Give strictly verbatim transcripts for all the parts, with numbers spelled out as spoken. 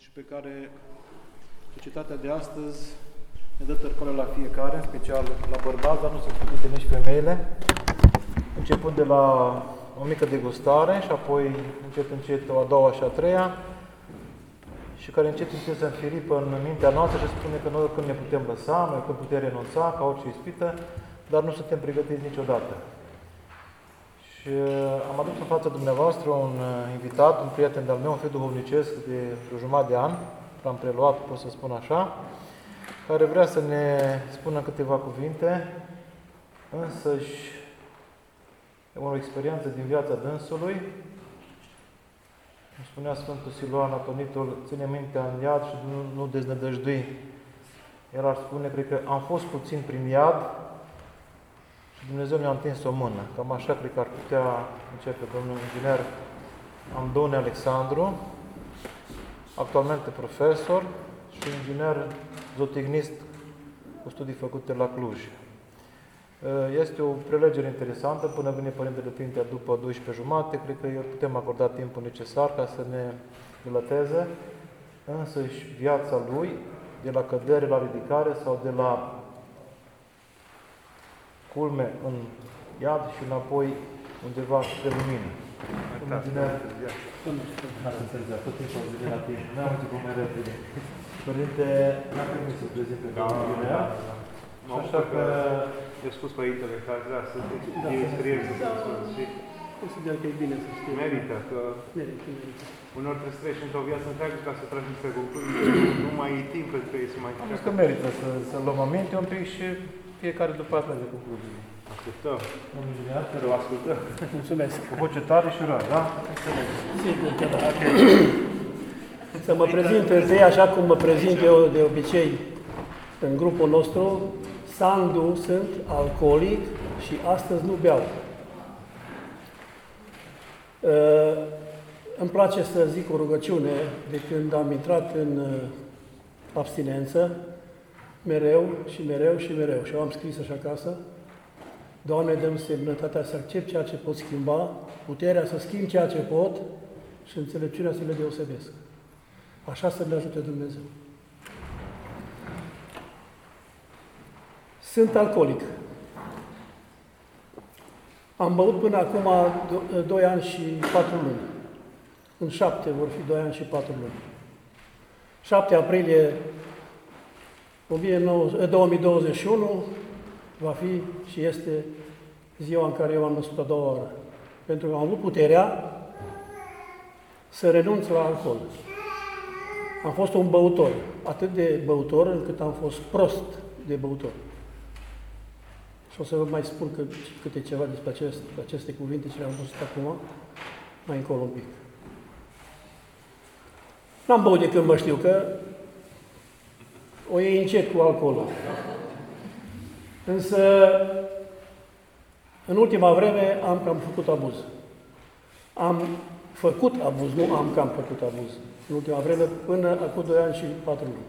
și pe care societatea de astăzi ne dă târcoale la fiecare, în special la bărbați, dar nu se putea nici femeile, începând de la o mică degustare și apoi încet încet o a doua și a treia, și care încet încet se înfiripă în mintea noastră și spune că noi oricând ne putem lăsa, noi când putem renunța, ca orice ispită, dar nu suntem pregătiți niciodată. Și am adus în fața dumneavoastră un invitat, un prieten de-al meu, un fiu duhovnicesc de o jumătate de an, l-am preluat, pot să spun așa, care vrea să ne spună câteva cuvinte, însăși e o experiență din viața dânsului. Îmi spunea Sfântul Siluan Atonitul, ține mintea în iad și nu, nu deznădăjdui. El ar spune, cred că am fost puțin prin iad și Dumnezeu mi-a întins o mână. Cam așa cred că ar putea începe domnul inginer Andone Alexandru, actualmente profesor și inginer zootechnist cu studii făcute la Cluj. Este o prelegere interesantă, până vine Părintele Pintea după douăsprezece jumate, cred că îi putem acorda timpul necesar ca să ne relateze însăși viața lui, de la cădere la ridicare sau de la culme în iad și înapoi undeva spre lumină. Părinte, n-am primit să prezint pe doamna. Așa că i-a spus Părintele că ar vrea să fie experiență să spun și consider că e bine să știu. Merită, că Merită, merită. uneori trebuie să treci într-o viață întreagă ca să tragi niște concluzii, nu mai e timp pentru ei să mai Am zis că merită să, să luăm aminte un pic și fiecare după aceea de concluzii. Ascultăm. Domnul inginer, Să o ascultăm. Mulțumesc. cu voce tare și rar, da? Sigur că da. Să mă prezint întâi așa cum mă prezint eu de obicei în grupul nostru. Sandu, sunt alcoolic și astăzi nu beau. Uh, îmi place să zic o rugăciune de când am intrat în uh, abstinență, mereu și mereu și mereu. Și eu am scris așa acasă: Doamne, dă-mi semnătatea să accept ceea ce pot schimba, puterea să schimb ceea ce pot și înțelepciunea să le deosebesc. Așa să ne ajute Dumnezeu. Sunt alcoolic. Am băut până acum doi ani și patru luni. În șapte vor fi doi ani și patru luni. șapte aprilie două mii douăzeci și unu va fi și este ziua în care eu am născut a doua oară. Pentru că am avut puterea să renunț la alcool. Am fost un băutor, atât de băutor încât am fost prost de băutor. Și o să vă mai spun că, câte ceva despre acest, aceste cuvinte ce le-am văzut acum, mai încolo un pic. N-am băut de când mă știu, că o iei încet cu alcoolul. Însă, în ultima vreme, am cam făcut abuz. Am făcut abuz, nu am cam făcut abuz. În ultima vreme, până acum doi ani și patru luni.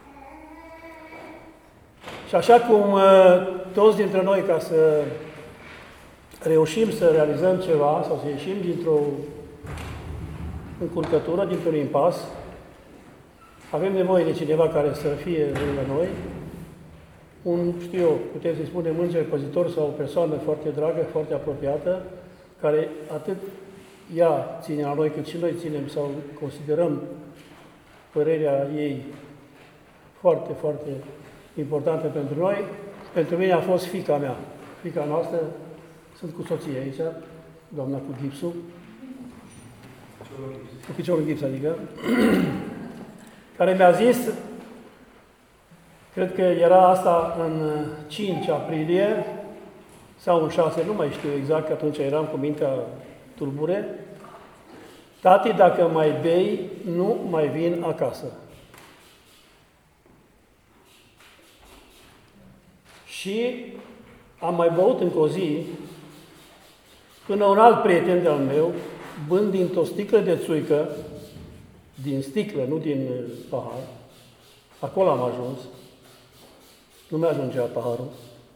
Și așa cum uh, toți dintre noi, ca să reușim să realizăm ceva sau să ieșim dintr-o încurcătură, dintr-un impas, avem nevoie de cineva care să fie lângă noi, un, știu eu, putem să-i spunem înger păzitor sau o persoană foarte dragă, foarte apropiată, care atât ea ține la noi, cât și noi ținem sau considerăm părerea ei foarte, foarte importantă pentru noi. Pentru mine a fost fiica mea, fiica noastră, sunt cu soție aici, doamna cu gipsul, cu piciorul în gips, adică, care mi-a zis, cred că era asta în cinci aprilie, sau în șase, nu mai știu exact, că atunci eram cu mintea tulbure: tati, dacă mai bei, nu mai vin acasă. Și am mai băut încă o zi, până un alt prieten de-al meu, bând dintr-o sticlă de țuică, din sticlă, nu din pahar, acolo am ajuns, nu mi-ajungea paharul,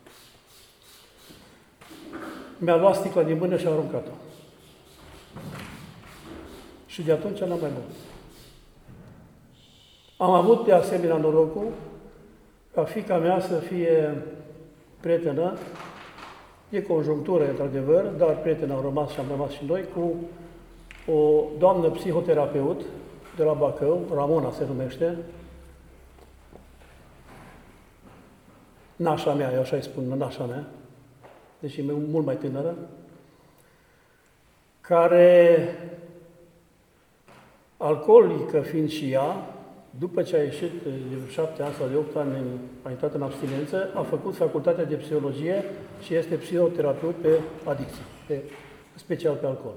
mi-a luat sticla din mână și a aruncat-o. Și de atunci n-am mai băut. Am avut de asemenea norocul ca fiica mea să fie prietenă, e conjunctură, într-adevăr, dar prieteni au rămas și am rămas și noi, cu o doamnă psihoterapeut de la Bacău, Ramona se numește, nașa mea, eu așa îi spun, nașa mea, deși e mult mai tânără, care, alcoolică fiind și ea, după ce a ieșit de șapte ani sau de opt ani, a intrat în abstinență, a făcut facultatea de psihologie și este psihoterapeut pe adicție, pe, special pe alcool.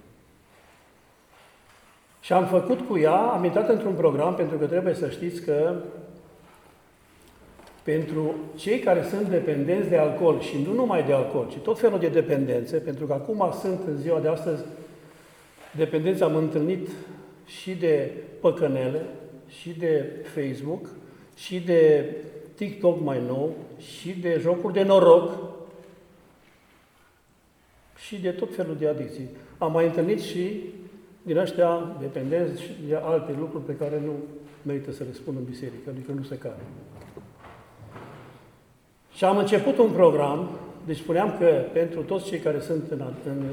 Și am făcut cu ea, am intrat într-un program, pentru că trebuie să știți că pentru cei care sunt dependenți de alcool, și nu numai de alcool, ci tot felul de dependențe, pentru că acum sunt în ziua de astăzi dependenți, am întâlnit și de păcănele, și de Facebook, și de TikTok mai nou, și de jocuri de noroc, și de tot felul de adicții. Am mai întâlnit și din ăștia dependenți și de alte lucruri pe care nu merită să le spun în biserică, adică nu se cade. Și am început un program, deci spuneam că pentru toți cei care sunt în, în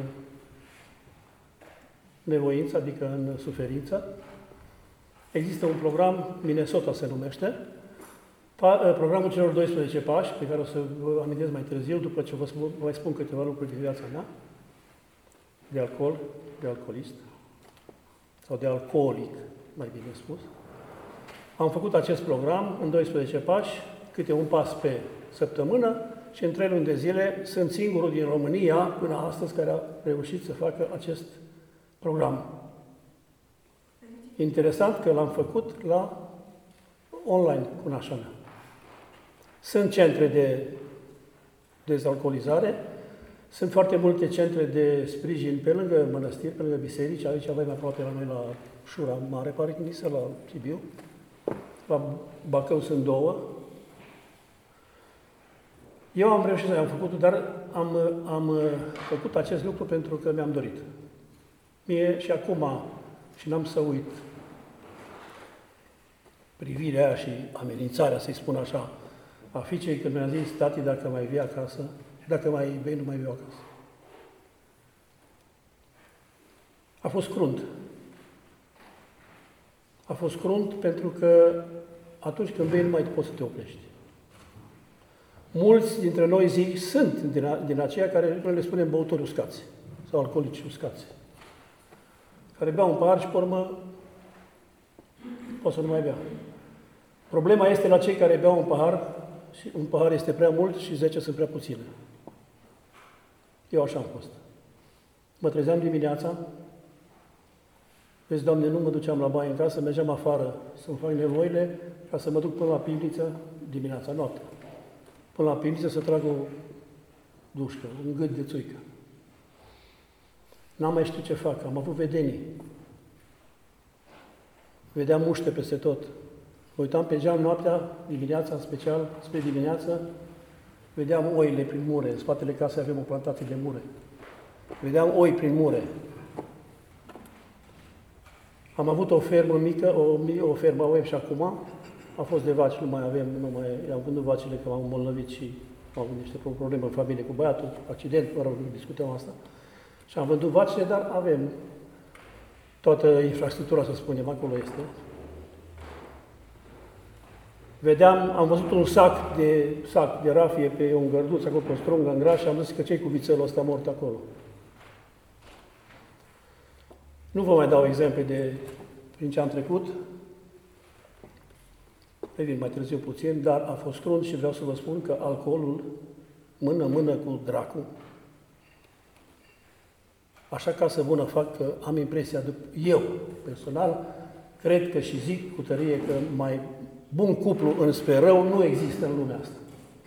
nevoință, adică în suferință, există un program, Minnesota se numește, programul celor doisprezece pași, pe care o să vă amintesc mai târziu, după ce vă spun, mai spun câteva lucruri din viața mea, de alcool, de alcoolist, sau de alcoolic, mai bine spus. Am făcut acest program în doisprezece pași, câte un pas pe săptămână, și în trei luni de zile sunt singurul din România până astăzi care a reușit să facă acest program. Interesant că l-am făcut la online cu nașa mea. Sunt centre de dezalcoolizare, sunt foarte multe centre de sprijin pe lângă mănăstiri, pe lângă biserici. Aici avem aproape la noi la Șura Mare, pare că nisă, la Sibiu. La Bacău sunt două. Eu am reușit să am făcut, dar am, am făcut acest lucru pentru că mi-am dorit. Mie și acum, și n-am să uit, privirea aia și amenințarea, să-i spun așa, a fiicei când mi-a zis: tati, dacă mai vii acasă, și dacă mai vei, nu mai viu acasă. A fost crunt. A fost crunt pentru că atunci când vei, nu mai poți să te oprești. Mulți dintre noi zic, sunt din, a, din aceia care noi le spunem băutori uscați sau alcoolici uscați, care beau un pahar și pe urmă poate să nu mai bea. Problema este la cei care beau un pahar și un pahar este prea mult și zece sunt prea puține. Eu așa am fost. Mă trezeam dimineața, vezi, Doamne, nu mă duceam la baie în casă, mergeam afară să-mi fac nevoile ca să mă duc până la pivniță dimineața, noaptea. Până la pivniță să trag o dușcă, un gât de țuică. N-am mai știut ce fac, am avut vedenii. Vedeam muște peste tot. Mă uitam pe geam noaptea, dimineața, în special, spre dimineață, vedeam oile prin mure. În spatele casei avem o plantație de mure. Vedeam oi prin mure. Am avut o fermă mică, o, o fermă avem și acum. A fost de vaci, nu mai avem, nu mai am vândut vacile că m-am îmbolnăvit și am avut niște probleme în familie cu băiatul, accident, mă rog, discutăm asta. Și am vândut vacile, dar avem toată infrastructura, să spunem, acolo este. Vedeam, am văzut un sac de, sac de rafie pe un gărduț, acolo pe o strungă în graș și am zis că ce-i cu vițelul ăsta mort acolo. Nu vă mai dau exemple de prin ce am trecut, revin mai târziu puțin, dar a fost crunt și vreau să vă spun că alcoolul, mână-mână cu dracu, așa ca să bună fac că am impresia, eu personal, cred că și zic cu tărie că mai bun cuplu înspre rău nu există în lumea asta.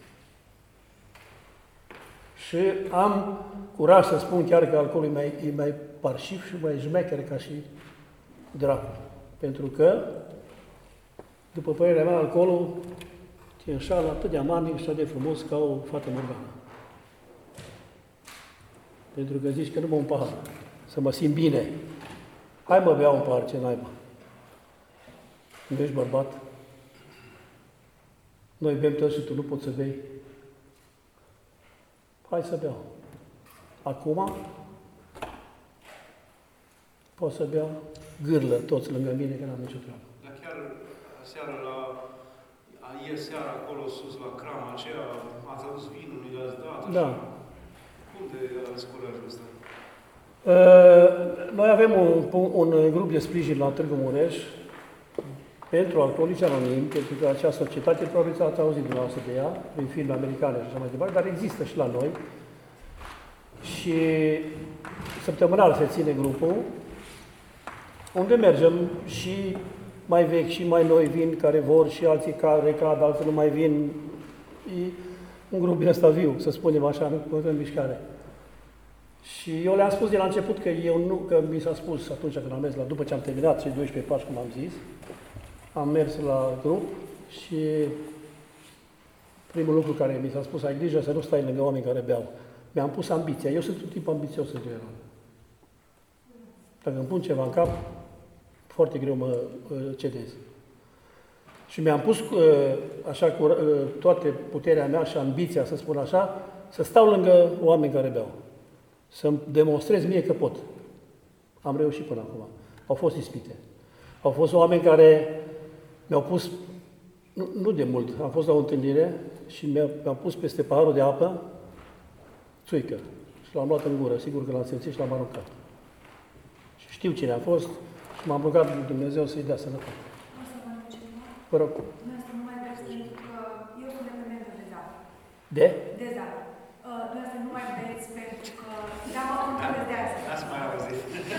Și am curaj să spun chiar că alcoolul e mai, e mai parșiv și mai șmecher ca și dracu. Pentru că, după părerea mea, alcoolul te înșală atât de amarnic și atât de frumos ca o fată morgană. Pentru că zici că numai un pahar, să mă simt bine. Hai mă, bea un pahar, ce naiba. Nu ești bărbat. Noi bem toți și tu nu poți să bei. Hai să beau. Acum pot să beau gârlă toți lângă mine, că n-am nicio treabă. Dar chiar seara la... ieri seara acolo sus la crama aceea, ați adus vinul, nu i-ați dat? Da. Cum de ați curajul ăsta? Uh, noi avem un, un grup de sprijin la Târgu Mureș pentru alcoolici anonimi, pentru că acea societate, probabil ați auzit dumneavoastră de ea, prin filme americane și așa mai departe, dar există și la noi. Și săptămânal se ține grupul, unde mergem și mai vechi și mai noi vin care vor și alții care cad, alții nu mai vin. E un grup din ăsta viu, să spunem așa, în mișcare. Și eu le-am spus de la început că eu nu, că mi s-a spus atunci când am mers la, după ce am terminat cei doisprezece pași, cum am zis, am mers la grup și primul lucru care mi s-a spus, ai grijă să nu stai lângă oameni care beau. Mi-am pus ambiția. Eu sunt un tip ambițios în general. Dacă îmi pun ceva în cap, foarte greu mă cedez. Și mi-am pus așa cu toată puterea mea și ambiția, să spun așa, să stau lângă oameni care beau. Să-mi demonstrez mie că pot. Am reușit până acum. Au fost ispite. Au fost oameni care mi-au pus, nu, nu de mult, am fost la o întâlnire și mi-am pus peste paharul de apă țuică. Și l-am luat în gură, sigur că l-am simțit și l-am aruncat. Și știu cine a fost și m-am rugat lui Dumnezeu să-i dea sănătate. O să vă întreb ceva? Vă rog. Dumneavoastră nu mai beți pentru că eu sunt dependentă de zahăr. De? De zahăr. Uh, Dumneavoastră nu mai beți pentru că... Da, mă controlez de asta. Ați mai auzit.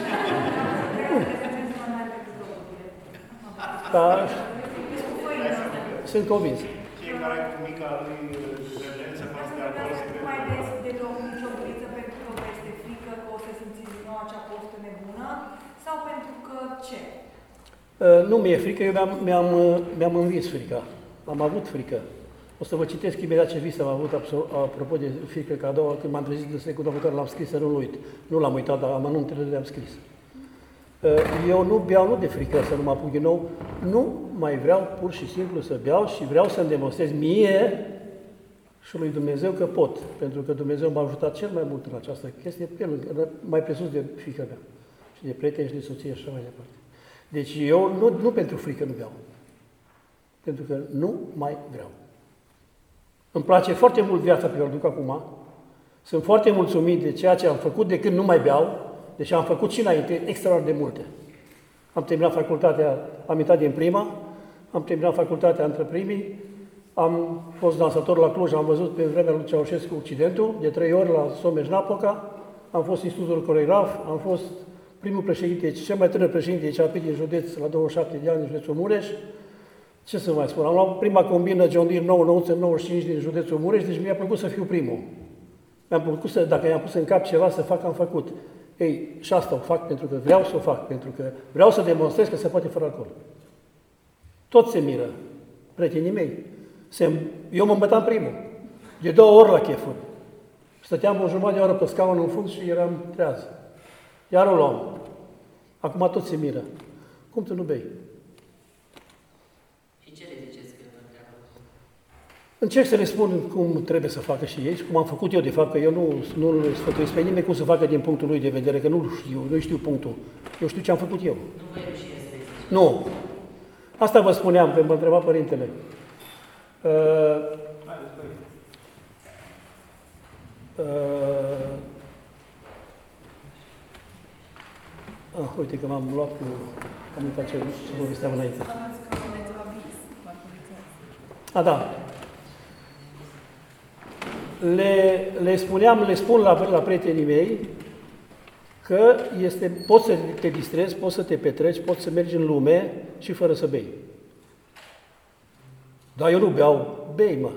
Da, Deci cu făină. sunt convins. Fiecare cu mica lui dependență față de acolo se Nu mai beți deloc nicio buriță pentru că vă este frică că o să simțiți din nou acea poftă nebună sau pentru că ce? Uh, Nu mi-e frică, eu mi-am, mi-am, uh, mi-am învins frica. Am avut frică. O să vă citesc imediat ce vis am avut apropo de frică, că a doua, când m-am trezit de secundă următoare, l-am scris să nu-l uit. Nu l-am uitat, dar amănuntele le-am scris. Eu nu beau nu de frică să nu mă apuc din nou, nu mai vreau pur și simplu să beau și vreau să-mi demonstrez mie și lui Dumnezeu că pot. Pentru că Dumnezeu m-a ajutat cel mai mult în această chestie, pe lângă, mai presus de fiica mea și de prieteni și de soție și așa mai departe. Deci eu nu, nu pentru frică nu beau, pentru că nu mai vreau. Îmi place foarte mult viața pe care o duc acum, sunt foarte mulțumit de ceea ce am făcut de când nu mai beau, deci am făcut și înainte extraordinar de multe. Am terminat facultatea, am intrat din prima, am terminat facultatea între primii, am fost dansator la Cluj, am văzut pe vremea lui Ceaușescu Occidentul, de trei ori la Someș-Napoca, am fost institutul coreograf, am fost primul președinte, cel mai tânăr președinte de C A P din județ, la douăzeci și șapte de ani, în județul Mureș. Ce să mai spun, am luat prima combină John Deere nouă nouă nouăzeci și cinci din județul Mureș, deci mi-a plăcut să fiu primul. Mi-am plăcut să, dacă i-am pus în cap ceva să fac, am făcut. Ei, și asta o fac pentru că vreau să o fac, pentru că vreau să demonstrez că se poate fără alcool. Toți se miră, prietenii mei. Se, eu mă îmbătam primul, de două ori la chefuri. Stăteam o jumătate de oră pe scaun în fund și eram treaz. Iar o luam. Acum toți se miră. Cum tu nu bei? Și ce le ziceți că vă întreabă? Încerc să le spun cum trebuie să facă și ei și cum am făcut eu, de fapt, că eu nu, nu îl sfătuiesc pe nimeni cum să facă din punctul lui de vedere, că nu știu, nu știu punctul. Eu știu ce am făcut eu. Nu vă e rușine să ziceți. Nu. Asta vă spuneam, că mă întreba părintele. Uh, uh, ah, uite că m-am luat cu... Am uitat ce, ce povesteam înainte. A, da. Le, le spuneam, le spun la, la prietenii mei că este, poți să te distrezi, poți să te petreci, poți să mergi în lume și fără să bei. Dar eu nu beau, bei, mă.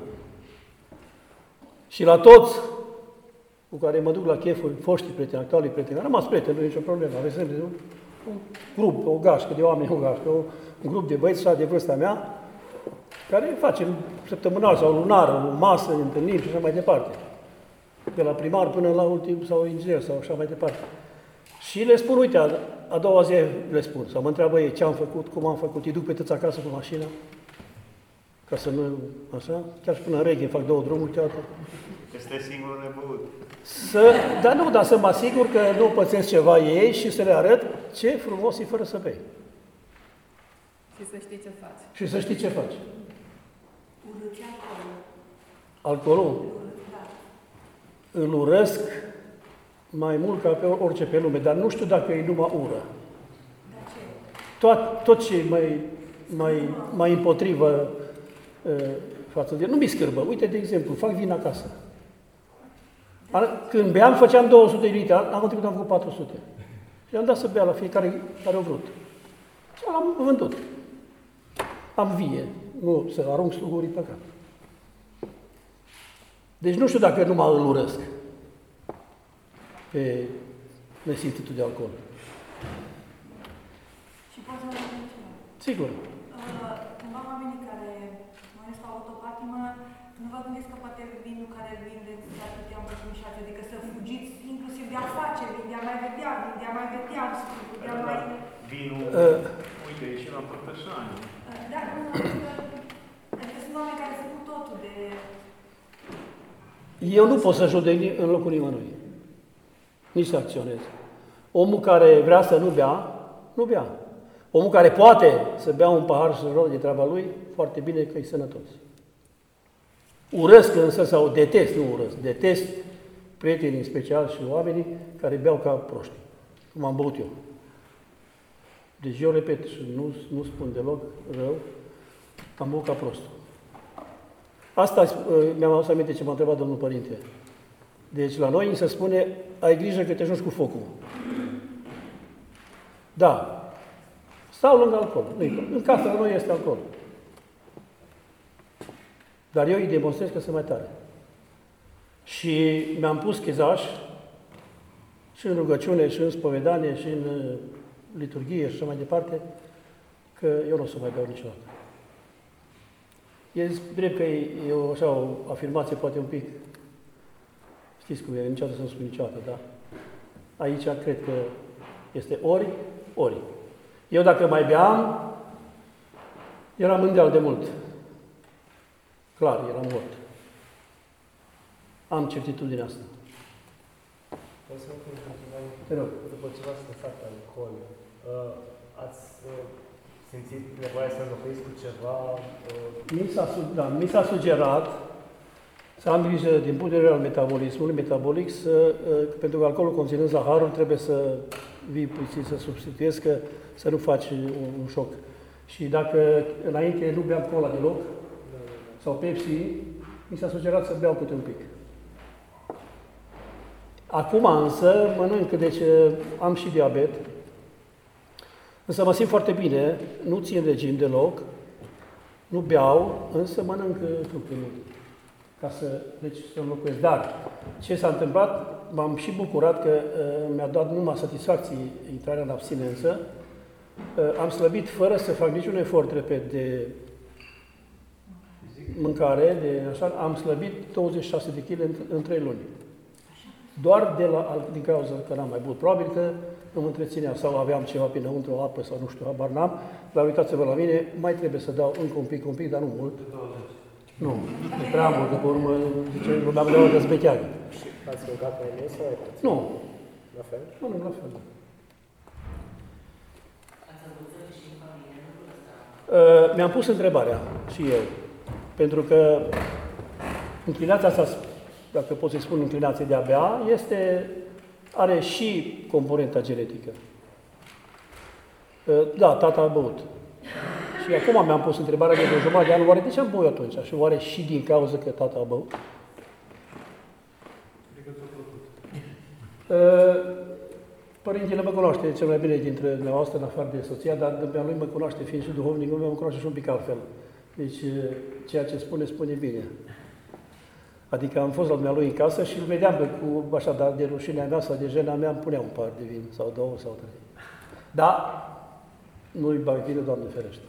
Și la toți cu care mă duc la chefuri, foștii prieteni, actualii prieteni, am rămas prieteni, nu e nicio problemă. Aveți un, un grup, o gașcă de oameni, o gașcă, un grup de băieți de vârsta mea, care facem săptămânal sau lunar, o masă, ne întâlnim și așa mai departe. De la primar până la ultim, sau inginer, sau așa mai departe. Și le spun, uite, a doua zi le spun. Sau mă întreabă ei ce am făcut, cum am făcut, îi duc pe toți acasă cu mașina, ca să nu, așa, chiar și până în reghe, fac două drumuri câteodată. Este singurul nebăut. Să, dar nu, dar să mă asigur că nu pățesc ceva ei și să le arăt ce frumos e fără să bei. Și să știi ce faci. Și să știi ce faci. Urâți alcoolul. Alcoolul Urâți, da. îl urăsc mai mult ca pe orice pe lume, dar nu știu dacă e numai ură. Dar ce? Tot, tot ce e mai, mai, mai împotrivă uh, față de... Nu mi scârbă. Uite, de exemplu, fac vin acasă. Când beam, făceam două sute de litri, am trecut am făcut patru sute. Și am dat să bea la fiecare care au vrut. Și l-am vândut. Am vie, nu să arunc slugurii pe cap. Deci nu știu dacă numai îl urăsc pe nesimțitul de alcool. Și poți să mă spun ceva. Sigur. Uh, Cumva oamenii care mănesc la autopatimă, nu vă gândiți că poate vinul care îl vindeți ar putea îmbrășmișați, adică să fugiți inclusiv de afaceri, vindea mai vedea, vindea mai vedea, vindea mai... Vinul, Uh. uite, e și la Părtășani. Uh, Da, nu, adică, adică sunt oameni care se cu totul de... Eu nu pot să judec în locul nimănui. Nici să acționez. Omul care vrea să nu bea, nu bea. Omul care poate să bea un pahar și să joacă de treaba lui, foarte bine că e sănătos. Urăsc însă, sau detest, nu urăsc, detest prietenii în special și oamenii care beau ca proști, cum am băut eu. Deci eu repet și nu, nu spun deloc rău, am băut ca prost. Asta mi-am adus aminte ce m-a întrebat domnul părinte. Deci la noi se spune, ai grijă că te joci cu focul. Da. Stau lângă alcool. În casă la noi este alcool. Dar eu îi demonstrez că sunt mai tare. Și mi-am pus chezaș și în rugăciune, și în spovedanie, și în liturghie și așa mai departe, că eu nu o să mai beau niciodată. E drept că e, e o, așa, o afirmație poate un pic, știți cum e, niciodată să nu spun niciodată, da? Aici cred că este ori, ori. Eu dacă mai beam, eram mondial de mult. Clar, eram mort. Am certitudinea asta. Vreau să vă pun întrebare. Te rog. După ce v-ați lăsat alcool, uh, ați uh, simțit nevoia să înlocuiți cu ceva? Uh... Mi s-a, da, mi s-a sugerat să am grijă din punct de vedere al metabolismului metabolic, să, uh, pentru că alcoolul conținând zaharul trebuie să vii puțin, să substituiesc, că, să nu faci un, un șoc. Și dacă înainte nu beam cola deloc, sau Pepsi, mi s-a sugerat să beau câte un pic. Acum însă mănânc, deci am și diabet, însă mă simt foarte bine, nu țin regim deloc, nu beau, însă mănânc fructe mult, ca să, deci, să înlocuiesc. Dar ce s-a întâmplat, m-am și bucurat că uh, mi-a dat numai satisfacții intrarea în abstinență, uh, am slăbit fără să fac niciun efort, repet, de mâncare, de așa, am slăbit douăzeci și șase de kilograme în, în trei luni. Doar de la, din cauza că n-am mai băut. Probabil că nu mă întreținea sau aveam ceva pe înăuntru, o apă sau nu știu, habar n-am. Dar uitați-vă la mine, mai trebuie să dau încă un pic, un pic, dar nu mult. Nu, e prea mult, după urmă, zice, lumea mă dă zbecheagă. Și ați mâncat mai mult sau mai puțin? Nu, La fel? nu, nu, la fel. Ați avut și în familie lucrul ăsta? Uh, mi-am pus întrebarea și eu, pentru că înclinația asta, dacă pot să-i spun înclinație de a bea, este, are și componenta genetică. Da, tata a băut. Și acum mi-am pus întrebarea de o jumătate de an, oare de ce am băut atunci? Și oare și din cauza că tata a băut? Părintele mă cunoaște cel mai bine dintre dumneavoastră, în afară de soția, dar de lui mă cunoaște, fiind și duhovnic, mă cunoaște și un pic altfel. Deci, ceea ce spune, spune bine. Adică am fost la dumnealui în casă și îl vedeam pe, cu, așa, dar de rușinea mea sau de jena mea, îmi punea un par de vin, sau două, sau trei. Da, nu-i bag vină, Doamne ferește.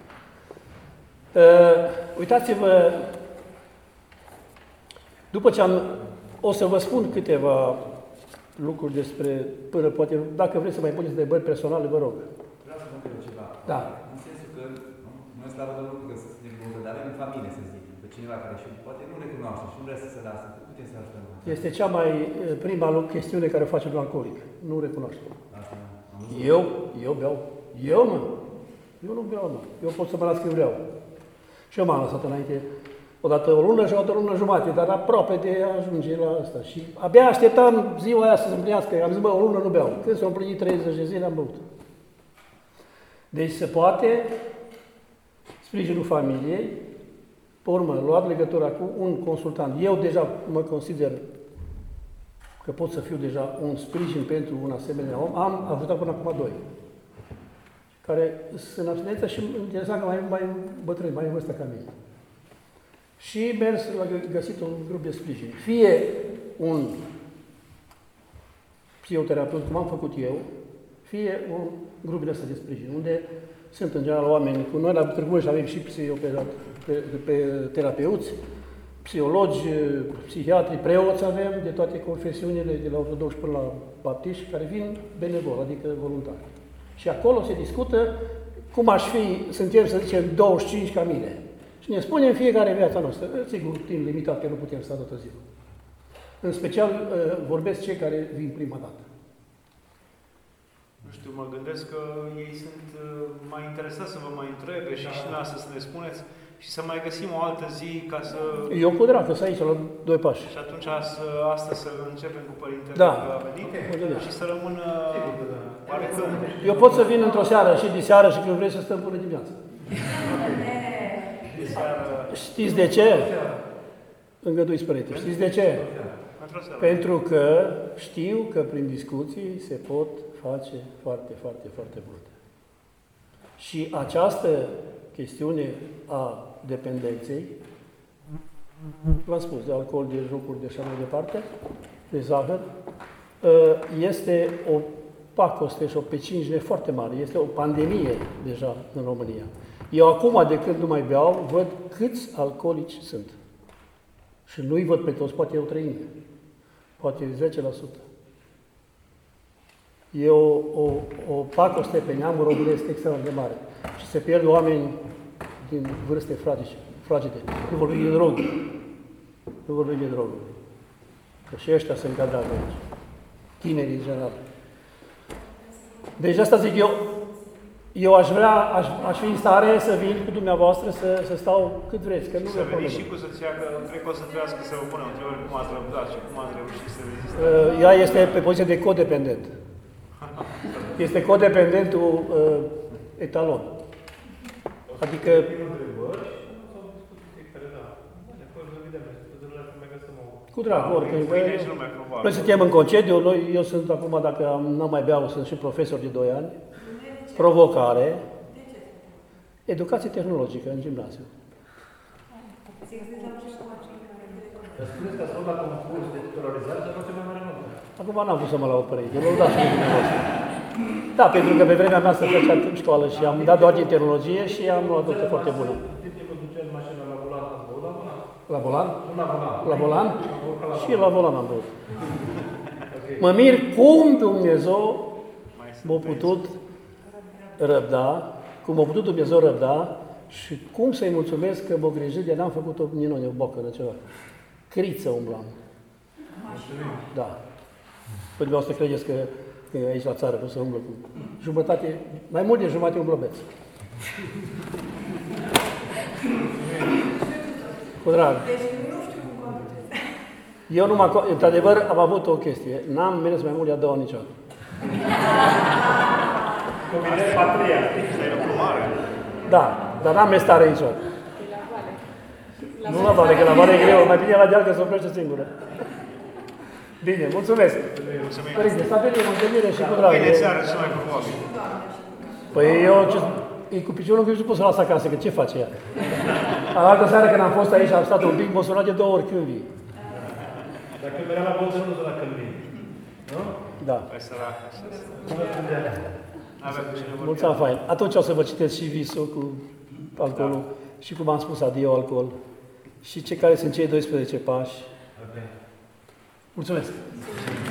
Uh, uitați-vă, după ce am, o să vă spun câteva lucruri despre, până poate, dacă vreți să mai puneți întrebări personale, vă rog. Vreau să vă întreb ceva. Da. În sensul că, noi slavă Domnului că suntem buni, dar avem în familie, să zic, pe cineva care și poate nu recunoaște și nu vrea să se lasă, putem să ajutăm. Este cea mai prima chestiune care o face un alcoolic. Nu recunoaște. Asta am Eu, eu beau. Eu, mă. Eu nu beau, mă. Eu pot să mă las când vreau. Și eu m-am lăsat înainte, odată o lună și o dată o lună jumate, dar aproape de a ajunge la asta. Și abia așteptam ziua aia să se împlinească. Am zis, bă, o lună nu beau. Când s-au împlinit treizeci de zile, am băut. Deci se poate, sprijinul familiei, pe urmă, luat legătura cu un consultant. Eu deja mă consider că pot să fiu deja un sprijin pentru un asemenea om. Am ajutat până acum doi, care sunt în abstinență și interesant că mai, mai bătrâni, mai în vârstă ca mine. Și mers la găsit un grup de sprijin. Fie un psihoterapeut, cum am făcut eu, fie un grup de ăsta de sprijin, unde sunt în general oameni cu noi, la Târgu Mureș avem și psihoterapeuți, psihologi, psihiatri, preoți avem de toate confesiunile, de la ortodoxi până la baptiști, care vin benevol, adică voluntari. Și acolo se discută cum aș fi, suntem, să zicem, douăzeci și cinci ca mine. Și ne spunem fiecare viața noastră. Sigur, timp limitat, că nu putem sta toată ziua. În special vorbesc cei care vin prima dată. Nu știu, mă gândesc că ei sunt mai interesați să vă mai întrebe și și noastră să ne spuneți și să mai găsim o altă zi ca să... Eu cu drag, să aici, la doi pași. Și atunci să, astăzi să începem cu Părintele da. că a venit okay. și să rămână... Eu pot să vin într-o seară și de seară și când vrei să stăm până dimineața. De seară... Știți de ce? Îngăduiți, Părinte. Știți de ce? Pentru că știu că prin discuții se pot face foarte, foarte, foarte multe. Și această chestiune a dependenței, v-am spus, de alcool, de jocuri, de așa mai departe, de zahăr, este o pacoste și o pecingine foarte mare. Este o pandemie deja în România. Eu acum, de când nu mai beau, văd câți alcoolici sunt. Și nu-i văd pe toți, poate e o treime, poate zece la sută. E o, o, o pacoste pe neamul românesc extraordinar de mare. Și se pierd oameni din vârste fragede. Nu vorbim de droguri. Nu vorbim de droguri. Că și ăștia se încadrează aici. Tinerii în general. Deci asta zic eu, eu aș vrea, aș, aș fi în stare să vin cu dumneavoastră, să, să stau cât vreți, că nu să veniți și cu soția, că cred că o să trebuiască să vă pună întrebări cum ați răbdat și cum ați reușit să rezistați. Ea este pe poziție de codependent. Este codependentul uh, etalon. Adică... Cu drag, oricând. Noi suntem în concediu, noi, eu sunt acum, dacă n-am mai beau, sunt și profesor de doi ani. Provocare. Educație tehnologică în gimnaziu. Spuneți că ați fost la concurs de tutoralizare, dar nu se mai mare notă. Acum n-am vrut să mă laud părinte, l-au dat și dumneavoastră. Da, pentru că pe vremea mea să făcea în școală și am dat doar din tehnologie și am luat notă foarte bună. La volan? La volan? Și la volan am băut. Mă mir cum Dumnezeu m-a putut răbda, cum m-a putut Dumnezeu răbda și cum să-i mulțumesc că m-a grijit de n-am făcut o ninone, o bocănă, ceva. Criță umblam. Da. Păi dumneavoastră credeți că, că aici la țară nu se umblă cu jumătate, mai mult de jumătate umblobeț. Cu drag. Eu nu mă... Într-adevăr, am avut o chestie. N-am mers mai mult de a doua niciodată. Combinez patria. Da, dar n-am mers tare niciodată. Nu la vale, că la vale e greu. Mai bine la deal că se oprește singură. Bine, mulțumesc. Părinte, stabilim o întâlnire și cu drag. Bine seara și mai probabil. Păi eu, ce, e cu piciorul că eu nu pot să las acasă, că ce face ea? A altă seară când am fost aici, am stat un pic, m-a sunat de două ori când vii. Dacă merea la bolță, nu suna când vii. Nu? Da. Hai sărac, Mulți ani fain. Atunci o să vă citesc și visul cu alcoolul da. Și cum am spus, adio alcool. Și ce care sunt cei doisprezece pași. Okay. Mulțumesc!